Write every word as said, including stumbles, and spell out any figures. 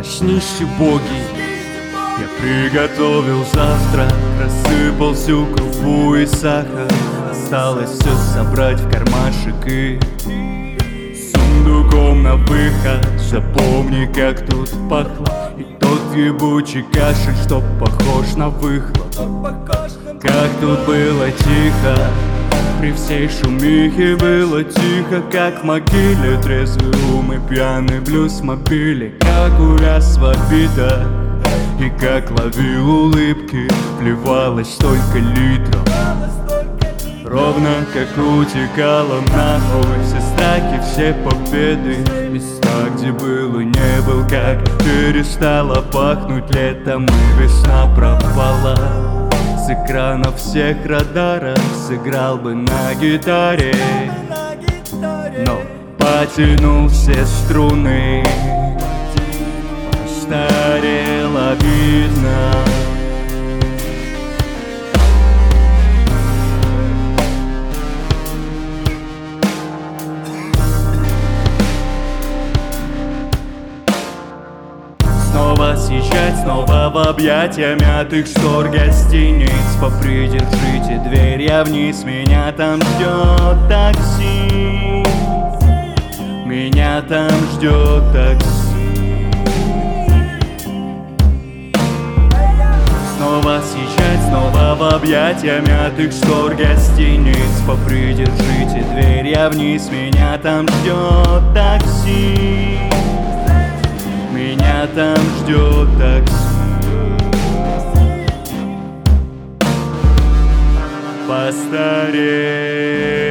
Нежнейшие боги, я приготовил завтрак, рассыпал всю крупу и сахар. Осталось все собрать в кармашек и сундуком на выход. Запомни, как тут пахло, и тот ебучий кашель, что похож на выхлоп. Как тут было тихо, при всей шумихе было тихо, как в могиле. Трезвый ум и пьяный блюз мобили, как увяз в обидах, и как ловил улыбки, плевалось столько литров. Ровно как утекала нахуй все страхи, все победы. Места, где был и не был, как перестало пахнуть летом, и весна пропала. С экранов всех радаров сыграл бы на гитаре, но потянул все струны, постарело видно. Снова съезжать, снова в объятия мятых штор гостиниц. Попридержите дверь, я вниз, меня там ждет такси. Меня там ждет такси. Снова съезжать, снова в объятия мятых штор гостиниц. Попридержите дверь, я вниз, меня там ждет такси. Меня там ждет такси. Постареть.